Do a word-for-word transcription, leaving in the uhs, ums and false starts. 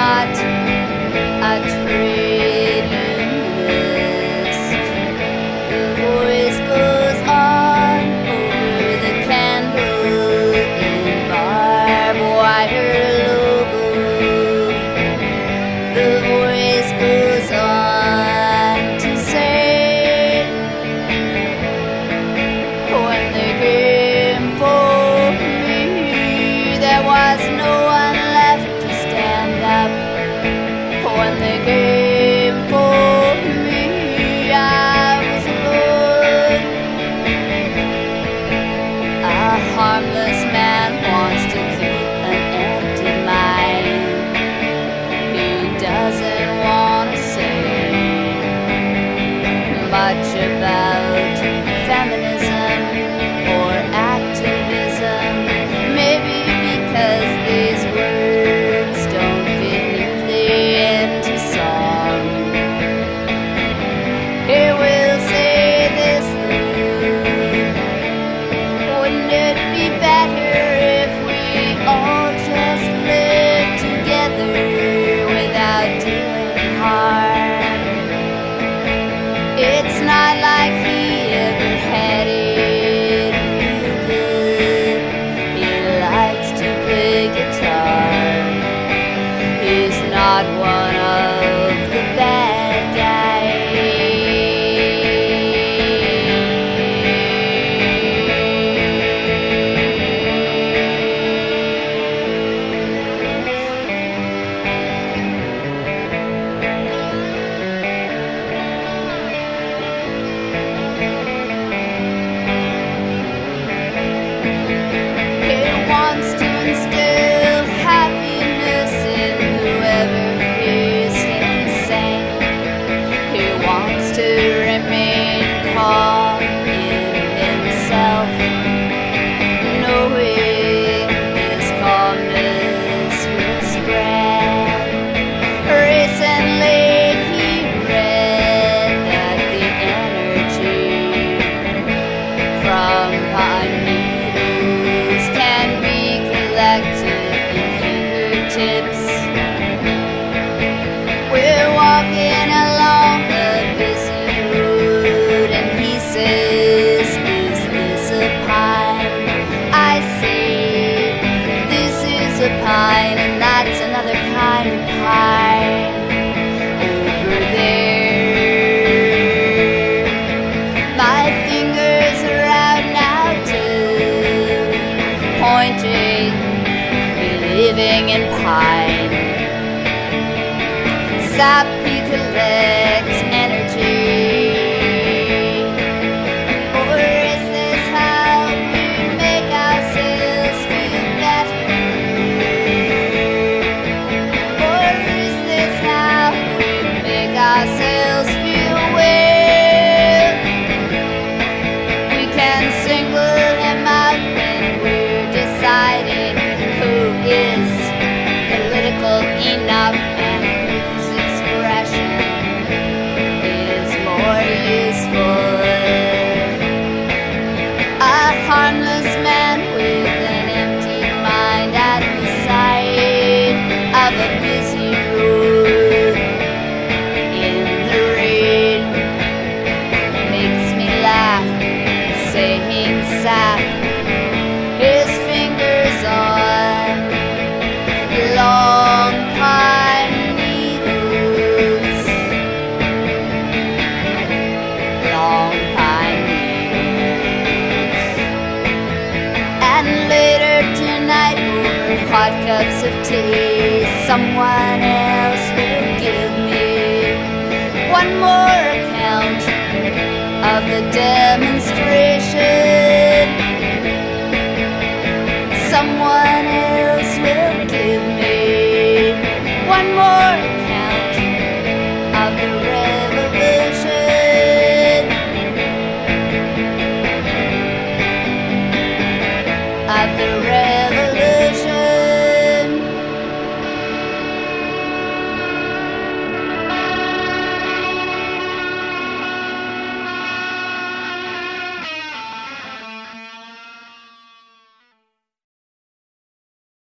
not a trade unionist. The voice goes on over the candle in barbed wire logo. The voice goes on to say, when they came for me, there was no one left to stand up. When they came for me, I was alone. A harmless man wants to keep an empty mind. He doesn't want to say much about feminism or activism, maybe because these words don't fit neatly into song. Here we'll say this through. Wouldn't it be better if we all just lived together without doing harm? It's not like he ever had it real good. He likes to play guitar. He's not one of the bad guys. He wants to instill happiness in whoever hears him sing. He wants to remain calm in himself, knowing his calmness will spread. Recently he read that the energy from pine needles can be collected in fingertips. We're walking along a busy road and he says, is this a pine? I say, this is a pine and that's another kind of pine over there. My fingers are out now too, pointing, living in pine. Sap he collects energy. Or is this how we make ourselves feel better? Or is this how we make ourselves feel well? We can single him out when we're deciding who is political enough and whose expression is more useful. A harmless man with an empty mind at the side of a busy road in the rain makes me laugh, saying sap, his fingers on long pine needles, long pine needles. And later tonight over hot cups of tea, someone else will give me one more account of the demonstration. Someone else will give me one more